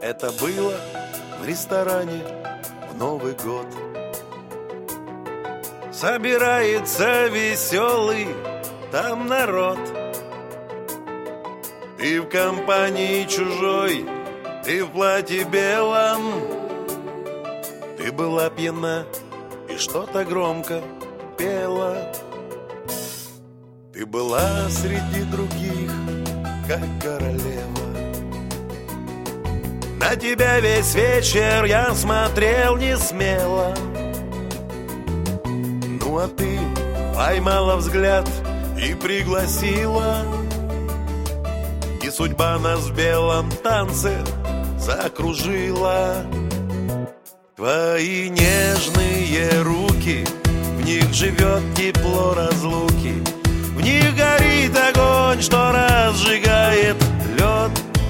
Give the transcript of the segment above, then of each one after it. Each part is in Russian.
Это было в ресторане в Новый год. Собирается веселый там народ. Ты в компании чужой, ты в платье белом. Ты была пьяна и что-то громко пела. Ты была среди других, как королева. На тебя весь вечер я смотрел не смело. Ну а ты поймала взгляд и пригласила. И судьба нас в белом танце закружила. Твои нежные руки, в них живет тепло разлуки. В них горит огонь, что разжигает лед.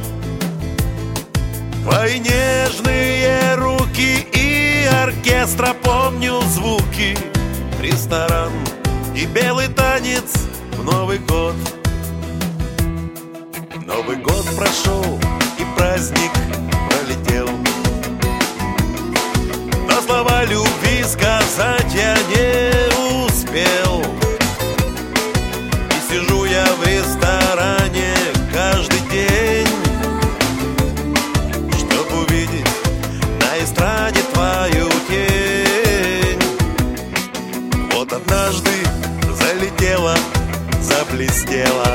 Твои нежные руки и оркестра, помню звуки. Ресторан и белый танец в Новый год. Новый год прошел и праздник пролетел. Но слова любви сказать я не успел. И сижу я в ресторане каждый день, чтоб увидеть на эстраде твою тень. Вот однажды залетела, заблестела.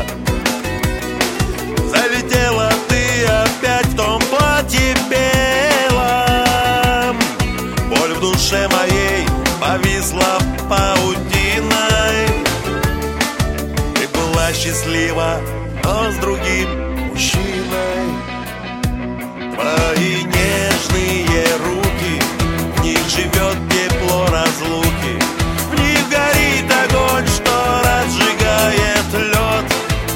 Залетела ты опять в том платье белом. Боль в душе моей повисла паутиной. Ты была счастлива, но с другим мужчиной. Твои нежные руки, в них живет тепло разлуки. В них горит огонь, что разжигает лед.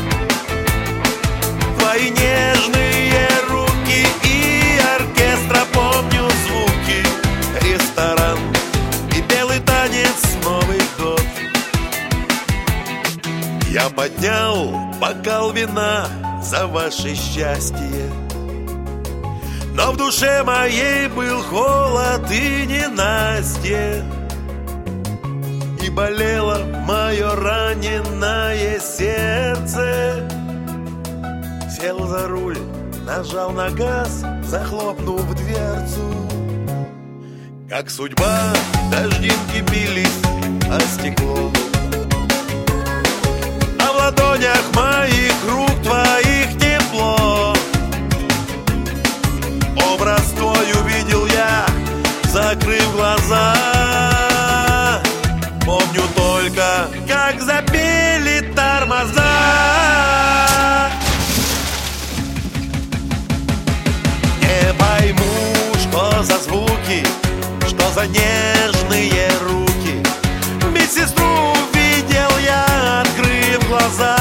Твои нежные руки и оркестра, помню звуки. Ресторан и белый танец в Новый год. Я поднял бокал вина за ваше счастье, но в душе моей был холод и ненастье. И болело мое раненое сердце. Сел за руль, нажал на газ, захлопнув дверцу. Как судьба, дождинки бились о стекло. А в ладонях моих рук твоих тепло. Образ твой увидел я, закрыв глаза. Помню только, как запели тормоза. Не пойму, что за звуки, что за нежные руки. Медсестру видел я, открыв глаза.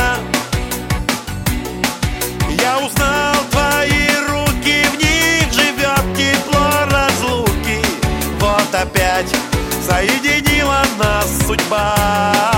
Я узнал твои руки, в них живет тепло разлуки. Вот опять соединила нас судьба.